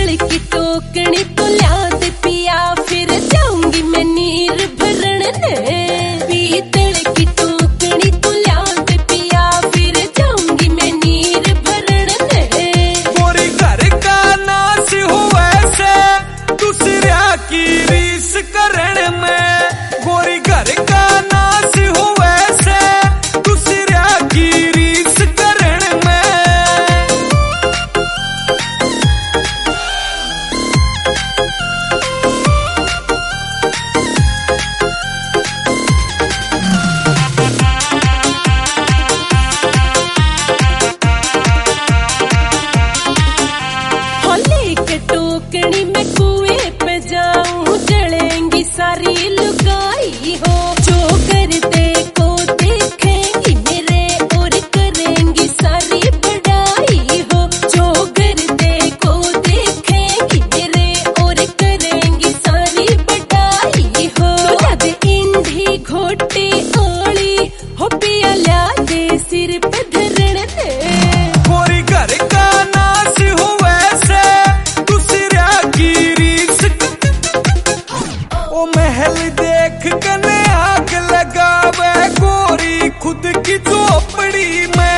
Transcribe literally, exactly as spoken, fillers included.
तिल की टोकनी तो लिया दे पिया, फिर जाऊंगी मैं नीर भरण ने। पीतल की टोकनी तो लिया दे पिया, फिर जाऊंगी मैं नीर भरण ने। गोरी घर का नाश हुआ से दूसरा की रीस करण में, गोरी घर का नाश हुआ से दूसरा की रीस करण में। होली के टोकनी में कुएं पे जाऊं, जलेंगी सारी लुगाई हो। जो कर दे को देखेंगी मेरे और करेंगी सारी बड़ाई हो। जो कर दे को देखेंगी मेरे और करेंगी सारी बड़ाई हो। ला दे इंधी घोटी ओली हो पिया, ला दे सिर पे धरण ने। गोरी घर का नाश हुआ से दूसरा की रीस, ओ महल देख कने आग लगावे गोरी खुद की झोपड़ी में।